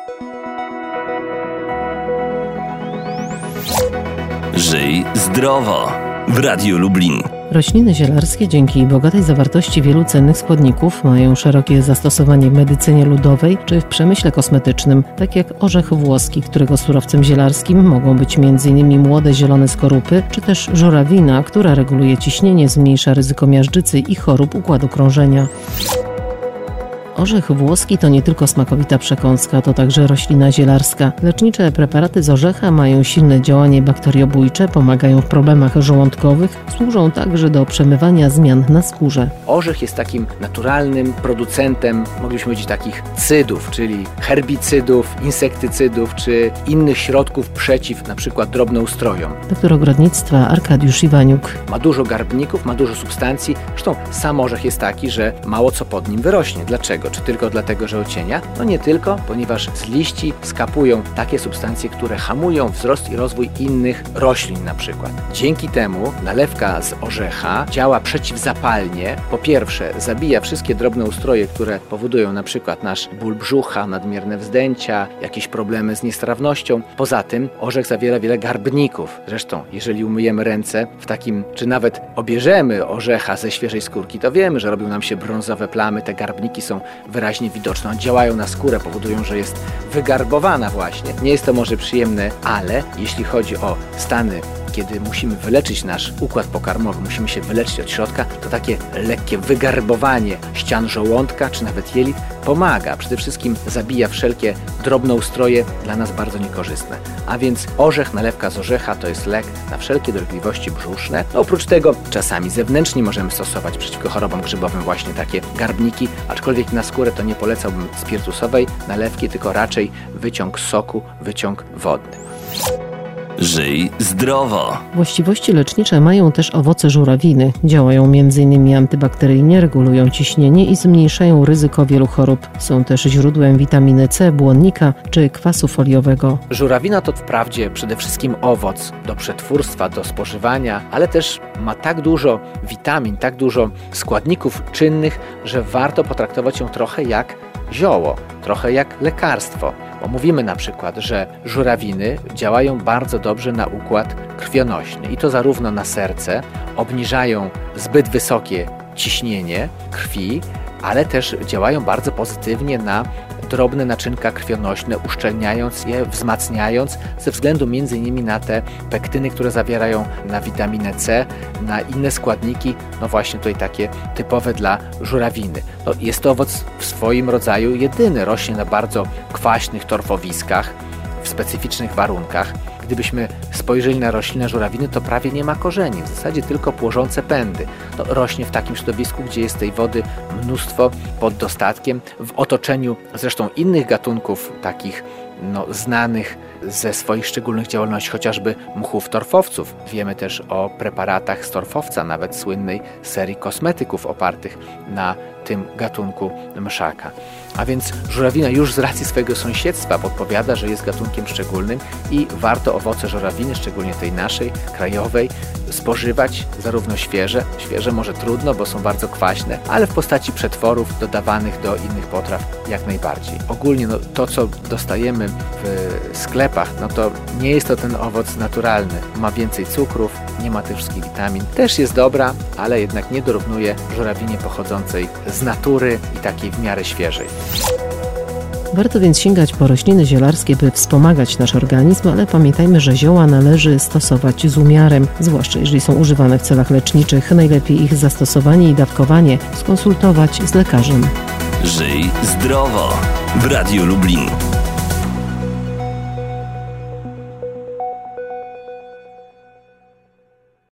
Żyj zdrowo w Radiu Lublin. Rośliny zielarskie dzięki bogatej zawartości wielu cennych składników mają szerokie zastosowanie w medycynie ludowej czy w przemyśle kosmetycznym, tak jak orzech włoski, którego surowcem zielarskim mogą być m.in. młode zielone skorupy, czy też żurawina, która reguluje ciśnienie, zmniejsza ryzyko miażdżycy i chorób układu krążenia. Orzech włoski to nie tylko smakowita przekąska, to także roślina zielarska. Lecznicze preparaty z orzecha mają silne działanie bakteriobójcze, pomagają w problemach żołądkowych, służą także do przemywania zmian na skórze. Orzech jest takim naturalnym producentem, moglibyśmy powiedzieć, takich cydów, czyli herbicydów, insektycydów czy innych środków przeciw na przykład drobnoustrojom. Doktor ogrodnictwa Arkadiusz Iwaniuk. Ma dużo garbników, ma dużo substancji. Zresztą sam orzech jest taki, że mało co pod nim wyrośnie. Dlaczego? Czy tylko dlatego, że ocienia? No nie tylko, ponieważ z liści skapują takie substancje, które hamują wzrost i rozwój innych roślin na przykład. Dzięki temu nalewka z orzecha działa przeciwzapalnie. Po pierwsze, zabija wszystkie drobne ustroje, które powodują na przykład nasz ból brzucha, nadmierne wzdęcia, jakieś problemy z niestrawnością. Poza tym orzech zawiera wiele garbników. Zresztą, jeżeli umyjemy ręce w takim, czy nawet obierzemy orzecha ze świeżej skórki, to wiemy, że robią nam się brązowe plamy. Te garbniki są wyraźnie widoczne. Działają na skórę, powodują, że jest wygarbowana właśnie. Nie jest to może przyjemne, ale jeśli chodzi o stany, kiedy musimy wyleczyć nasz układ pokarmowy, musimy się wyleczyć od środka, to takie lekkie wygarbowanie ścian żołądka czy nawet jelit pomaga. Przede wszystkim zabija wszelkie drobnoustroje dla nas bardzo niekorzystne. A więc orzech, nalewka z orzecha to jest lek na wszelkie dolegliwości brzuszne. No, oprócz tego czasami zewnętrznie możemy stosować przeciwko chorobom grzybowym właśnie takie garbniki, aczkolwiek na skórę to nie polecałbym spirytusowej nalewki, tylko raczej wyciąg soku, wyciąg wodny. Żyj zdrowo. Właściwości lecznicze mają też owoce żurawiny. Działają m.in. antybakteryjnie, regulują ciśnienie i zmniejszają ryzyko wielu chorób. Są też źródłem witaminy C, błonnika czy kwasu foliowego. Żurawina to wprawdzie przede wszystkim owoc do przetwórstwa, do spożywania, ale też ma tak dużo witamin, tak dużo składników czynnych, że warto potraktować ją trochę jak zioło, trochę jak lekarstwo. Bo mówimy na przykład, że żurawiny działają bardzo dobrze na układ krwionośny i to zarówno na serce, obniżają zbyt wysokie ciśnienie krwi, ale też działają bardzo pozytywnie na drobne naczynka krwionośne, uszczelniając je, wzmacniając ze względu m.in. na te pektyny, które zawierają, na witaminę C, na inne składniki, no właśnie tutaj takie typowe dla żurawiny. No, jest to owoc w swoim rodzaju jedyny, rośnie na bardzo kwaśnych torfowiskach, w specyficznych warunkach. Gdybyśmy spojrzeli na roślinę żurawiny, to prawie nie ma korzeni, w zasadzie tylko płożące pędy. No, rośnie w takim środowisku, gdzie jest tej wody mnóstwo pod dostatkiem, w otoczeniu zresztą innych gatunków takich znanych ze swoich szczególnych działalności, chociażby mchów torfowców. Wiemy też o preparatach z torfowca, nawet słynnej serii kosmetyków opartych na tym gatunku mszaka. A więc żurawina już z racji swojego sąsiedztwa podpowiada, że jest gatunkiem szczególnym i warto owoce żurawiny, szczególnie tej naszej, krajowej, spożywać zarówno świeże może trudno, bo są bardzo kwaśne, ale w postaci przetworów dodawanych do innych potraw jak najbardziej. Ogólnie to, co dostajemy w sklepach, to nie jest to ten owoc naturalny. Ma więcej cukrów, nie ma tych wszystkich witamin. Też jest dobra, ale jednak nie dorównuje żurawinie pochodzącej z natury i takiej w miarę świeżej. Warto więc sięgać po rośliny zielarskie, by wspomagać nasz organizm, ale pamiętajmy, że zioła należy stosować z umiarem, zwłaszcza jeżeli są używane w celach leczniczych. Najlepiej ich zastosowanie i dawkowanie skonsultować z lekarzem. Żyj zdrowo w Radiu Lublin.